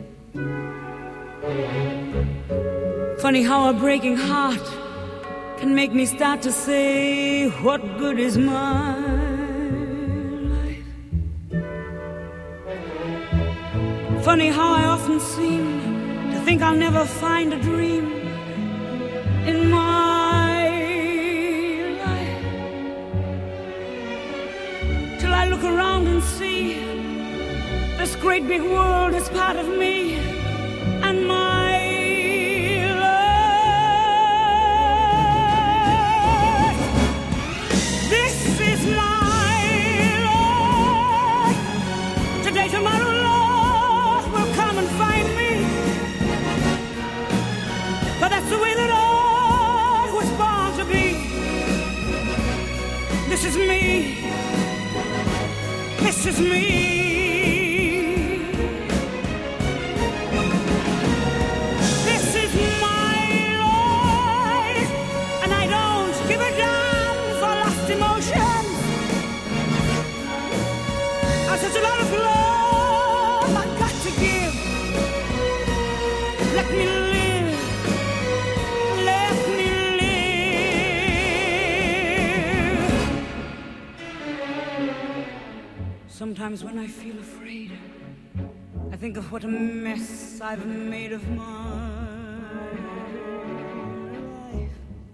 [SPEAKER 2] Funny how a breaking heart can make me start to say, what good is my life? Funny how I often seem to think I'll never find a dream in my life, till I look around and see this great big world is part of me and my life. This is my life. Today, tomorrow, Lord will come and find me, but that's the way that I was born to be. This is me. This is me. This is my life, and I don't give a damn for lost emotions. I've such a lot of love I've got to give. Let me live. Let me live. Sometimes when I feel afraid, I think of what a mess I've made of my life.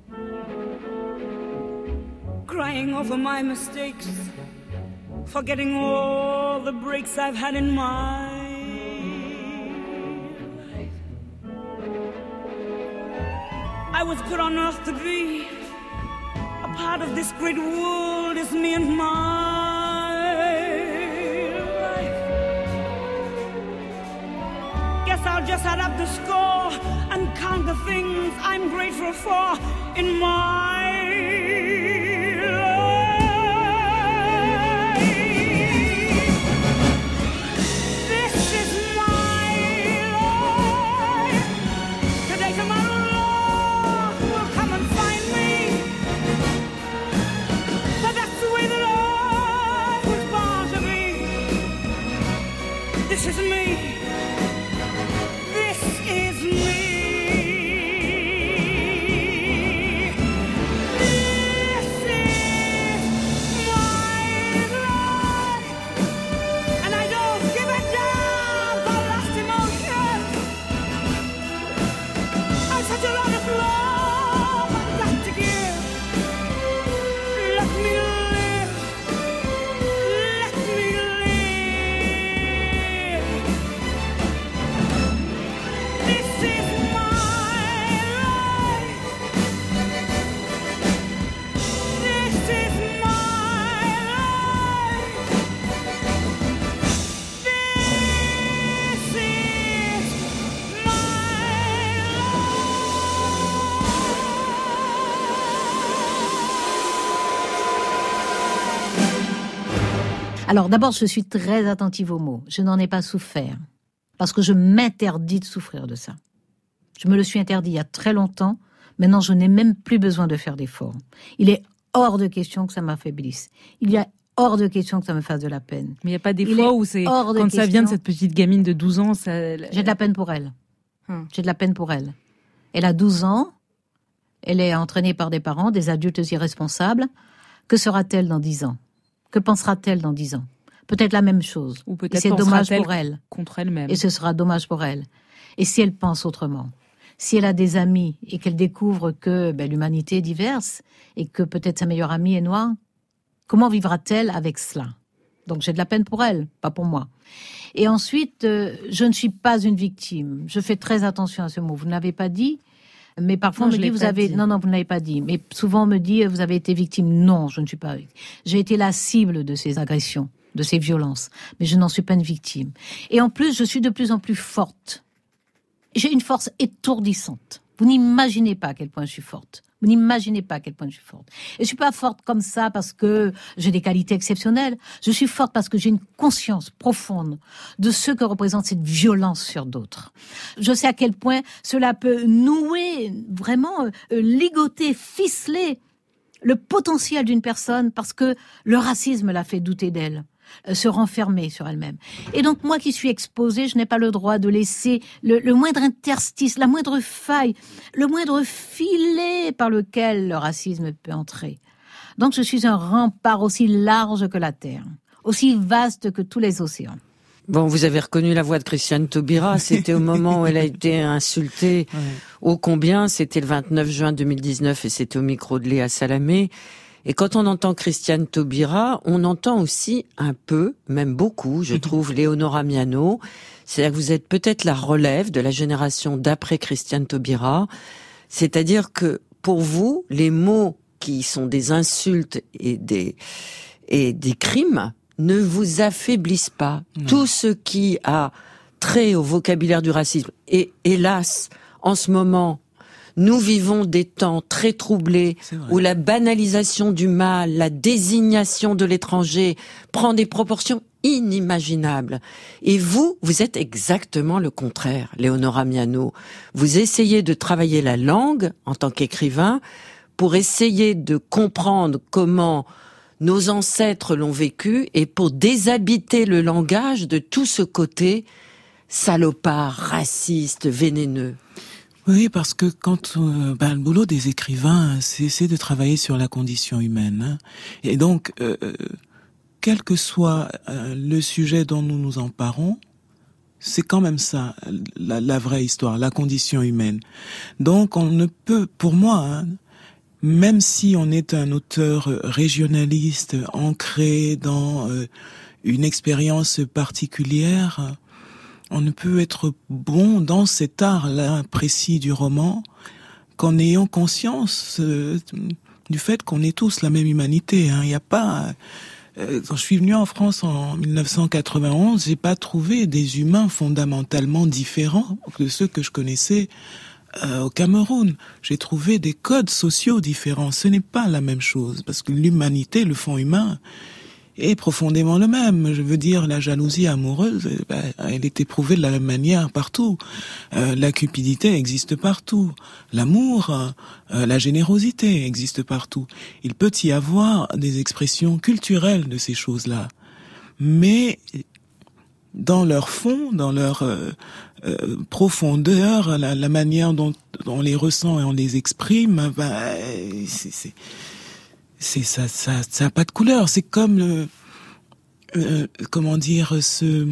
[SPEAKER 2] Crying over my mistakes, forgetting all the breaks I've had in my life. I was put on earth to be a part of this great world, is me and my life. Guess I'll just add up the score and count the things I'm grateful for in my This is me. This is me. This is my life, and I don't give a damn for lost emotions. I've such a lot of love I've got to give. Let me live. Let me live.
[SPEAKER 6] Alors d'abord, je suis très attentive aux mots. Je n'en ai pas souffert. Parce que je m'interdis de souffrir de ça. Je me le suis interdit il y a très longtemps. Maintenant, je n'ai même plus besoin de faire d'efforts. Il est hors de question que ça m'affaiblisse. Il y a hors de question que ça me fasse de la peine.
[SPEAKER 7] Mais il n'y a pas des
[SPEAKER 6] Il
[SPEAKER 7] fois
[SPEAKER 6] est
[SPEAKER 7] où c'est
[SPEAKER 6] hors de
[SPEAKER 7] quand ça vient de
[SPEAKER 6] question.
[SPEAKER 7] cette petite gamine de douze ans, ça...
[SPEAKER 6] J'ai de la peine pour elle.
[SPEAKER 7] Hum.
[SPEAKER 6] J'ai de la peine pour elle. Elle a douze ans. Elle est entraînée par des parents, des adultes irresponsables. Que sera-t-elle dans dix ans? Que pensera-t-elle dans dix ans? Peut-être la même chose.
[SPEAKER 7] Ou
[SPEAKER 6] Et
[SPEAKER 7] peut-être
[SPEAKER 6] c'est dommage
[SPEAKER 7] pensera-t-elle
[SPEAKER 6] pour elle.
[SPEAKER 7] contre elle-même.
[SPEAKER 6] Et ce sera dommage pour elle. Et si elle pense autrement? Si elle a des amis et qu'elle découvre que ben, l'humanité est diverse et que peut-être sa meilleure amie est noire, comment vivra-t-elle avec cela? Donc j'ai de la peine pour elle, pas pour moi. Et ensuite, euh, je ne suis pas une victime. Je fais très attention à ce mot. Vous ne l'avez pas dit, mais parfois
[SPEAKER 7] Non,
[SPEAKER 6] on me
[SPEAKER 7] je
[SPEAKER 6] dit
[SPEAKER 7] l'ai
[SPEAKER 6] vous
[SPEAKER 7] pas
[SPEAKER 6] avez
[SPEAKER 7] dit.
[SPEAKER 6] non non vous ne l'avez pas dit. Mais souvent on me dit vous avez été victime. Non, je ne suis pas. J'ai été la cible de ces agressions, de ces violences, mais je n'en suis pas une victime. Et en plus, je suis de plus en plus forte. J'ai une force étourdissante. Vous n'imaginez pas à quel point je suis forte. Vous n'imaginez pas à quel point je suis forte. Et je suis pas forte comme ça parce que j'ai des qualités exceptionnelles. Je suis forte parce que j'ai une conscience profonde de ce que représente cette violence sur d'autres. Je sais à quel point cela peut nouer, vraiment euh, ligoter, ficeler le potentiel d'une personne parce que le racisme l'a fait douter d'elle, euh, se renfermer sur elle-même. Et donc moi qui suis exposée, je n'ai pas le droit de laisser le, le moindre interstice, la moindre faille, le moindre filet par lequel le racisme peut entrer. Donc je suis un rempart aussi large que la terre, aussi vaste que tous les océans.
[SPEAKER 1] Bon, vous avez reconnu la voix de Christiane Taubira. C'était au moment où elle a été insultée.
[SPEAKER 3] Ouais.
[SPEAKER 1] Ô combien, c'était le vingt-neuf juin deux mille dix-neuf et c'était au micro de Léa Salamé. Et quand on entend Christiane Taubira, on entend aussi un peu, même beaucoup, je trouve, Léonora Miano. C'est-à-dire que vous êtes peut-être la relève de la génération d'après Christiane Taubira. C'est-à-dire que pour vous, les mots qui sont des insultes et des, et des crimes ne vous affaiblissent pas.
[SPEAKER 3] Non.
[SPEAKER 1] Tout ce qui a trait au vocabulaire du racisme, et hélas, en ce moment, nous vivons des temps très troublés
[SPEAKER 3] C'est vrai.
[SPEAKER 1] où la banalisation du mal, la désignation de l'étranger prend des proportions inimaginables. Et vous, vous êtes exactement le contraire, Léonora Miano. Vous essayez de travailler la langue en tant qu'écrivain pour essayer de comprendre comment nos ancêtres l'ont vécu et pour déshabiter le langage de tout ce côté salopard, raciste, vénéneux.
[SPEAKER 3] Oui, parce que quand euh, ben, le boulot des écrivains, c'est, c'est de travailler sur la condition humaine. Hein. Et donc, euh, quel que soit euh, le sujet dont nous nous emparons, c'est quand même ça, la, la vraie histoire, la condition humaine. Donc, on ne peut, pour moi, hein, même si on est un auteur régionaliste, ancré dans euh, une expérience particulière, on ne peut être bon dans cet art-là précis du roman qu'en ayant conscience euh, du fait qu'on est tous la même humanité. Hein. Il n'y a pas... Euh, quand je suis venu en France en dix-neuf cent quatre-vingt-onze, j'ai pas trouvé des humains fondamentalement différents de ceux que je connaissais euh, au Cameroun. J'ai trouvé des codes sociaux différents. Ce n'est pas la même chose, parce que l'humanité, le fond humain, est profondément le même. Je veux dire, la jalousie amoureuse, ben, elle est éprouvée de la même manière partout. Euh, la cupidité existe partout. L'amour, euh, la générosité existe partout. Il peut y avoir des expressions culturelles de ces choses-là. Mais dans leur fond, dans leur euh, euh, profondeur, la, la manière dont on les ressent et on les exprime, ben, c'est... c'est C'est ça, ça, ça a pas de couleur. C'est comme le, euh, comment dire, ce,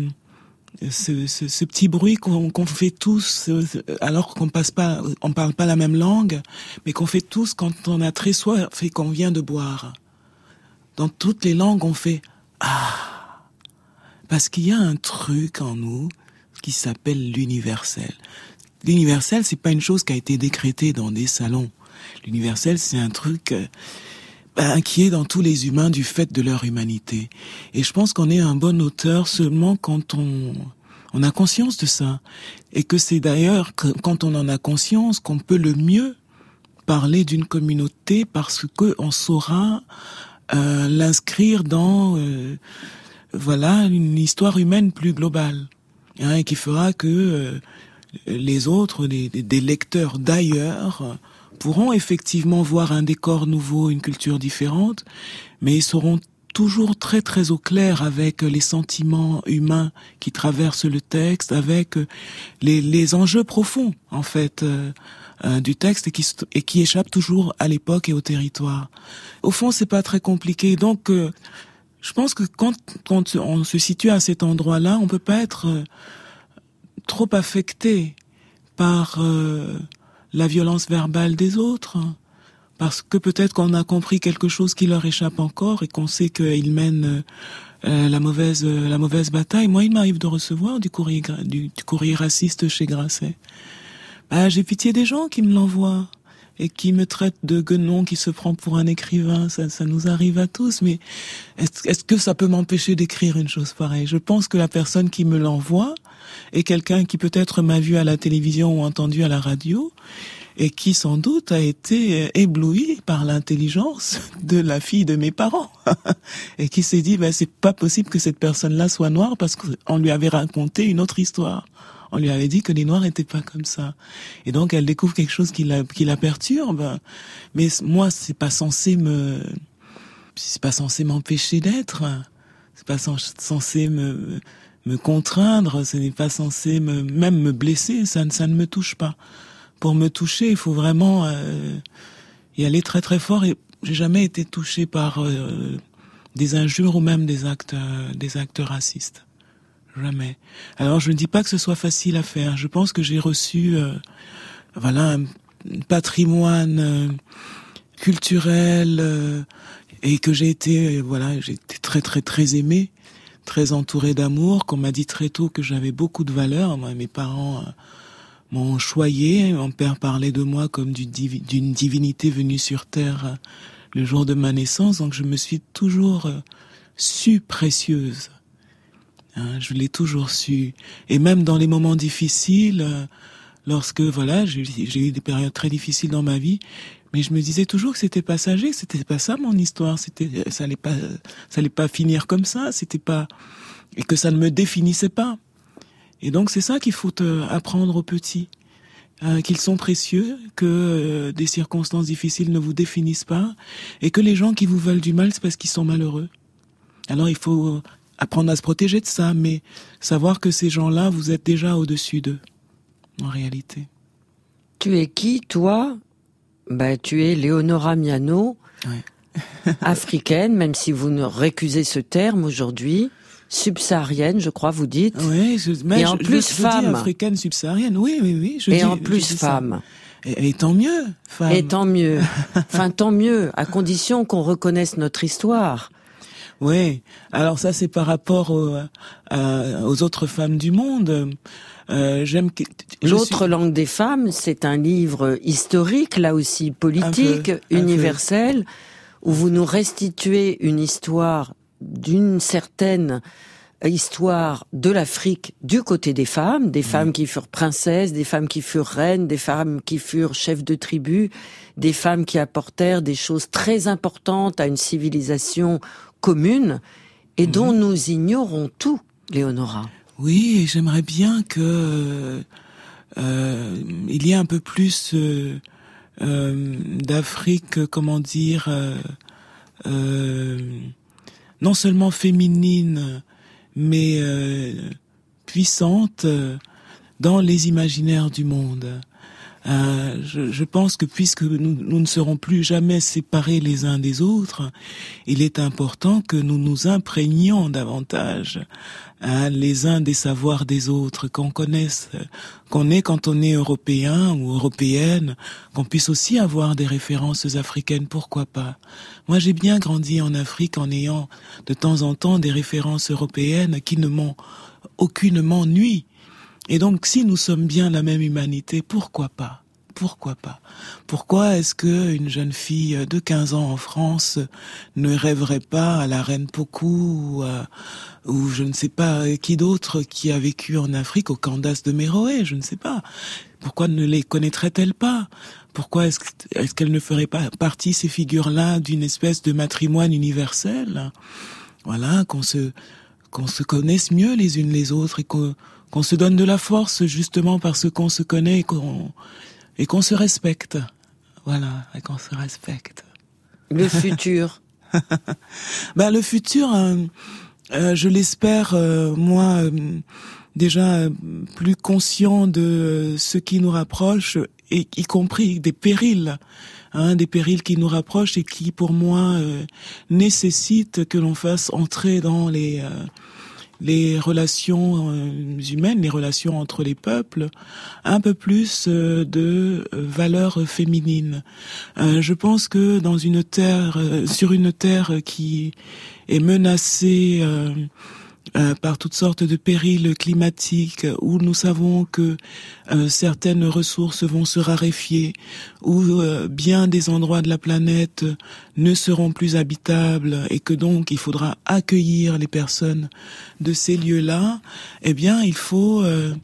[SPEAKER 3] ce, ce, ce petit bruit qu'on, qu'on fait tous, euh, alors qu'on passe pas, on parle pas la même langue, mais qu'on fait tous quand on a très soif et qu'on vient de boire. Dans toutes les langues, on fait ah, parce qu'il y a un truc en nous qui s'appelle l'universel. L'universel, c'est pas une chose qui a été décrétée dans des salons. L'universel, c'est un truc euh, Ben, qui est dans tous les humains du fait de leur humanité. Et je pense qu'on est un bon auteur seulement quand on, on a conscience de ça. Et que c'est d'ailleurs que, quand on en a conscience qu'on peut le mieux parler d'une communauté parce que on saura euh, l'inscrire dans euh, voilà, une histoire humaine plus globale, hein, et qui fera que euh, les autres, des, des lecteurs d'ailleurs, euh, pourront effectivement voir un décor nouveau, une culture différente, mais ils seront toujours très très au clair avec les sentiments humains qui traversent le texte, avec les, les enjeux profonds en fait euh, euh, du texte et qui, et qui échappent toujours à l'époque et au territoire. Au fond, c'est pas très compliqué. Donc, euh, je pense que quand, quand on se situe à cet endroit-là, on peut pas être euh, trop affecté par euh, la violence verbale des autres. Parce que peut-être qu'on a compris quelque chose qui leur échappe encore et qu'on sait qu'ils mènent euh, la mauvaise euh, la mauvaise bataille. Moi, il m'arrive de recevoir du courrier du, du courrier raciste chez Grasset. Bah, j'ai pitié des gens qui me l'envoient et qui me traitent de guenon qui se prend pour un écrivain. Ça, ça nous arrive à tous. Mais est-ce, est-ce que ça peut m'empêcher d'écrire une chose pareille ? Je pense que la personne qui me l'envoie est quelqu'un qui peut-être m'a vu à la télévision ou entendu à la radio, et qui sans doute a été ébloui par l'intelligence de la fille de mes parents et qui s'est dit ben c'est pas possible que cette personne-là soit noire parce qu'on lui avait raconté une autre histoire. On lui avait dit que les noirs n'étaient pas comme ça. Et donc elle découvre quelque chose qui la qui la perturbe. Mais moi c'est pas censé me c'est pas censé m'empêcher d'être. C'est pas censé me me contraindre, ce n'est pas censé me même me blesser, ça ça ne me touche pas. Pour me toucher, il faut vraiment euh, y aller très très fort. Et j'ai jamais été touché par euh, des injures ou même des actes euh, des actes racistes. Jamais. Alors je ne dis pas que ce soit facile à faire. Je pense que j'ai reçu euh, voilà un patrimoine euh, culturel euh, et que j'ai été euh, voilà j'ai été très très très aimé, très entouré d'amour. Qu'on m'a dit très tôt que j'avais beaucoup de valeur. Moi, mes parents euh, m'ont choyé, mon père parlait de moi comme d'une, divi- d'une divinité venue sur terre euh, le jour de ma naissance, donc je me suis toujours euh, su précieuse. Hein, je l'ai toujours su. Et même dans les moments difficiles, euh, lorsque voilà, j'ai, j'ai eu des périodes très difficiles dans ma vie, mais je me disais toujours que c'était passager, que c'était pas ça mon histoire, c'était, ça allait pas, ça allait pas finir comme ça, c'était pas, et que ça ne me définissait pas. Et donc c'est ça qu'il faut euh, apprendre aux petits, euh, qu'ils sont précieux, que euh, des circonstances difficiles ne vous définissent pas, et que les gens qui vous veulent du mal, c'est parce qu'ils sont malheureux. Alors il faut apprendre à se protéger de ça, mais savoir que ces gens-là, vous êtes déjà au-dessus d'eux, en réalité.
[SPEAKER 1] Tu es qui, toi ? Ben, tu es Léonora Miano,
[SPEAKER 3] Ouais.
[SPEAKER 1] africaine, même si vous ne récusez ce terme aujourd'hui. Subsaharienne, je crois, vous dites.
[SPEAKER 3] Oui, je, mais
[SPEAKER 1] et en
[SPEAKER 3] je,
[SPEAKER 1] plus
[SPEAKER 3] je, je
[SPEAKER 1] femme.
[SPEAKER 3] dis africaine subsaharienne, oui, oui, oui. Je
[SPEAKER 1] et
[SPEAKER 3] dis,
[SPEAKER 1] en plus
[SPEAKER 3] je dis
[SPEAKER 1] femme.
[SPEAKER 3] Et, et tant mieux, femme.
[SPEAKER 1] Et tant mieux. Enfin, tant mieux, à condition qu'on reconnaisse notre histoire.
[SPEAKER 3] Oui, alors ça c'est par rapport au, à, aux autres femmes du monde. Euh, j'aime que,
[SPEAKER 1] L'autre
[SPEAKER 3] suis...
[SPEAKER 1] langue des femmes, c'est un livre historique, là aussi politique,
[SPEAKER 3] un peu, un
[SPEAKER 1] universel, où vous nous restituez une histoire d'une certaine histoire de l'Afrique du côté des femmes, des mmh. femmes qui furent princesses, des femmes qui furent reines, des femmes qui furent chefs de tribu, des femmes qui apportèrent des choses très importantes à une civilisation commune et mmh. dont nous ignorons tout, Léonora.
[SPEAKER 3] Oui, et j'aimerais bien que euh, il y ait un peu plus euh, euh, d'Afrique, comment dire, euh, euh, non seulement féminine, mais euh, puissante euh, dans les imaginaires du monde. Euh, je, je pense que puisque nous, nous ne serons plus jamais séparés les uns des autres, il est important que nous nous imprégnions davantage hein, les uns des savoirs des autres, qu'on connaisse, qu'on ait quand on est européen ou européenne, qu'on puisse aussi avoir des références africaines, pourquoi pas. Moi j'ai bien grandi en Afrique en ayant de temps en temps des références européennes qui ne m'ont aucunement nui. Et donc, si nous sommes bien la même humanité, pourquoi pas ? Pourquoi pas ? Pourquoi est-ce que une jeune fille de quinze ans en France ne rêverait pas à la reine Pokou ou, à, ou je ne sais pas qui d'autre qui a vécu en Afrique, au Candace de Méroé, je ne sais pas. Pourquoi ne les connaîtrait-elle pas ? Pourquoi est-ce, est-ce qu'elle ne ferait pas partie, ces figures-là, d'une espèce de matrimoine universel ? Voilà, qu'on se... qu'on se connaisse mieux les unes les autres et qu'on, qu'on se donne de la force justement parce qu'on se connaît et qu'on, et qu'on se respecte. Voilà, et qu'on se respecte.
[SPEAKER 1] Le futur.
[SPEAKER 3] Ben, le futur, euh, euh, je l'espère, euh, moi, euh, déjà euh, plus conscient de euh, ce qui nous rapproche, et y compris des périls, hein, des périls qui nous rapprochent et qui, pour moi, euh, nécessitent que l'on fasse entrer dans les euh, les relations euh, humaines, les relations entre les peuples, un peu plus euh, de euh, valeurs féminines. Euh, je pense que dans une terre, euh, sur une terre qui est menacée euh, euh, par toutes sortes de périls climatiques, où nous savons que euh, certaines ressources vont se raréfier, où euh, bien des endroits de la planète ne seront plus habitables et que donc il faudra accueillir les personnes de ces lieux-là, eh bien il faut euh,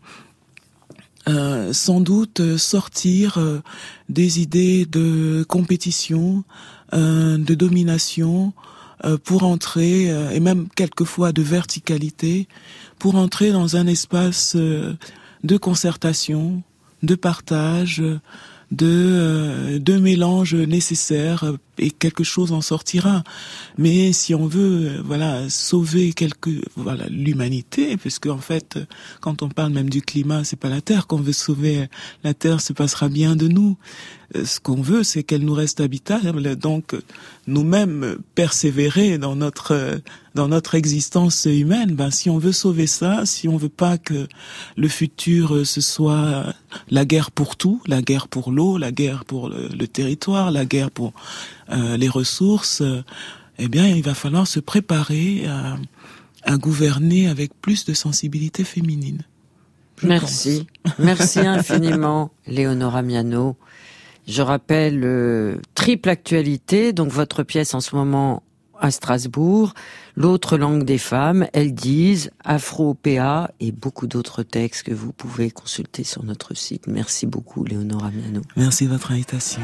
[SPEAKER 3] euh, sans doute sortir euh, des idées de compétition, euh, de domination, euh, pour entrer, euh, et même quelquefois de verticalité, pour entrer dans un espace euh, de concertation, de partage, de euh, de mélange nécessaire, et quelque chose en sortira. Mais si on veut euh, voilà sauver quelque voilà l'humanité, parce qu'en fait quand on parle même du climat, c'est pas la Terre qu'on veut sauver, la Terre se passera bien de nous. Euh, ce qu'on veut, c'est qu'elle nous reste habitable, donc nous-mêmes persévérer dans notre euh, dans notre existence humaine. Ben si on veut sauver ça, si on veut pas que le futur euh, ce soit la guerre pour tout, la guerre pour l'eau, la guerre pour le, le territoire, la guerre pour euh, les ressources, euh, eh bien, il va falloir se préparer à, à gouverner avec plus de sensibilité féminine.
[SPEAKER 1] Merci. Merci infiniment, Léonora Miano. Je rappelle, euh, triple actualité, donc votre pièce en ce moment à Strasbourg, l'autre langue des femmes, elles disent, Afro-P A et beaucoup d'autres textes que vous pouvez consulter sur notre site. Merci beaucoup, Léonora Miano.
[SPEAKER 3] Merci de votre invitation.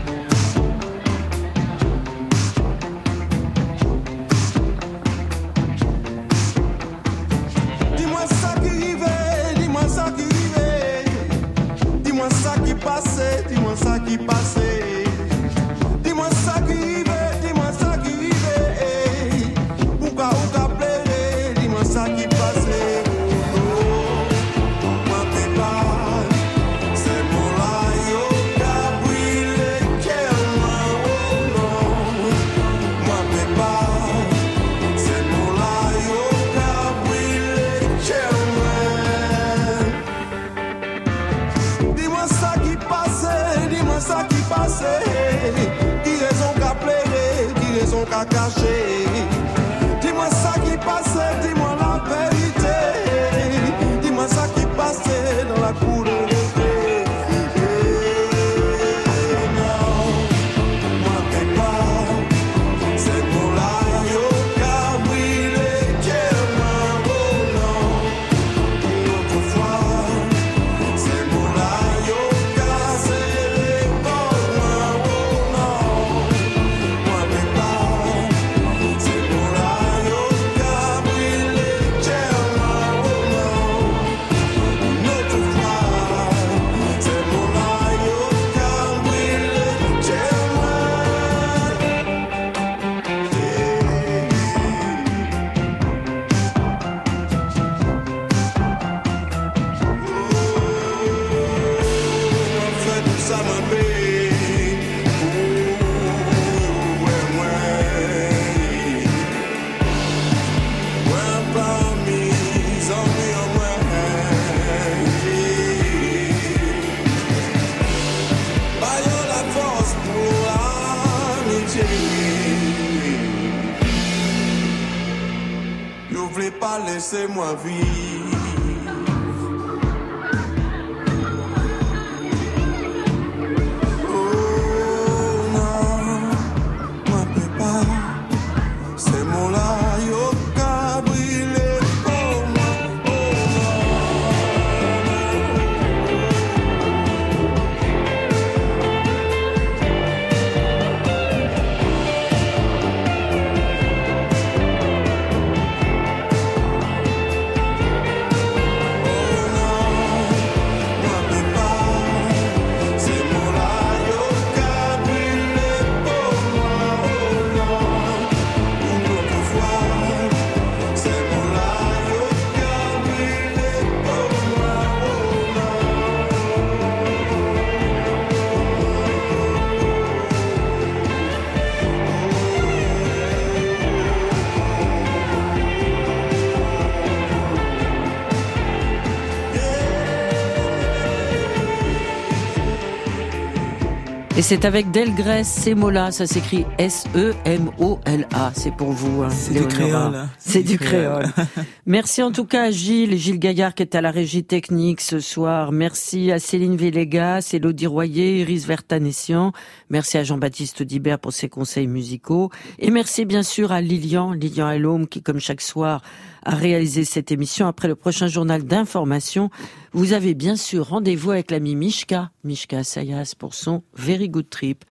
[SPEAKER 8] Dis-moi ça qui rivait, dis-moi ça qui rivait, dis-moi ça qui passait, dis-moi ça qui passait, dis-moi ça qui rivait, dis-moi ça qui rivait, pourquoi ou qu'a pleuré, dis-moi ça qui passait. Oh, moi t'es pas, c'est mon là yo qu'a brûlé tellement, oh non, moi t'es pas, c'est mon là yo qu'a brûlé tellement. Dis-moi ça qui passait, dis-moi ça qui passait, qui raison qu'a pleuré, qui raison qu'a caché. Dis-moi ça qui passait, dis-moi la vérité, dis-moi ça qui passait dans la cour de récré. Eh, non, moi t'es pas, c'est mon là yo qu'a brûlé tellement, oh non, une autre fois, c'est mon là yo qu'a serré comme oh non, moi t'es pas, c'est mon là yo qu'a brûlé tellement, oh non, une autre fois, c'est mon là yo qu'a brûlé tellement. On fait tout ça ma paix. Oh, ouais, ouais. Ouais, parmi les amis, ouais. Baillons la force pour l'amitié. Ne voulez pas laisser moi vivre. Oh non, moi peux pas, c'est mon là yo qu'a brûlé pour moi. Oh non.
[SPEAKER 1] Et c'est avec Delgrès, ces mots-là, ça s'écrit S E M O L A. C'est pour vous, hein,
[SPEAKER 3] C'est du
[SPEAKER 1] Léonora.
[SPEAKER 3] créole.
[SPEAKER 1] C'est du créole. Merci en tout cas à Gilles, Gilles Gaillard qui est à la régie technique ce soir. Merci à Céline Vélégas, Élodie Royer, Iris Vertanessian. Merci à Jean-Baptiste Audibert pour ses conseils musicaux. Et merci bien sûr à Lilian, Lilian Elhomme qui, comme chaque soir, a réalisé cette émission. Après le prochain journal d'information, vous avez bien sûr rendez-vous avec l'ami Mishka, Mishka Sayas pour son Very Good Trip.